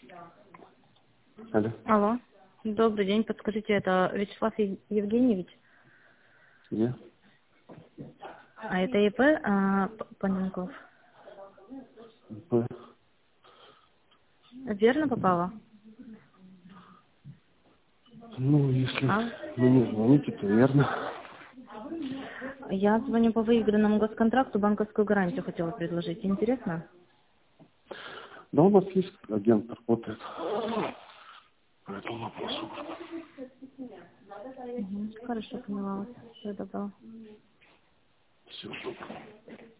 Алло. Алло. Добрый день. Подскажите, это Вячеслав Евгеньевич? Где? А это ЕП Паненков? П. Верно попала? Ну, если А? вы не звоните, то верно. Я звоню по выигранному госконтракту, банковскую гарантию хотела предложить. Интересно? Да, у нас есть агент, работает по этому вопросу. Хорошо, поняла вас. Всего доброго. Всего доброго.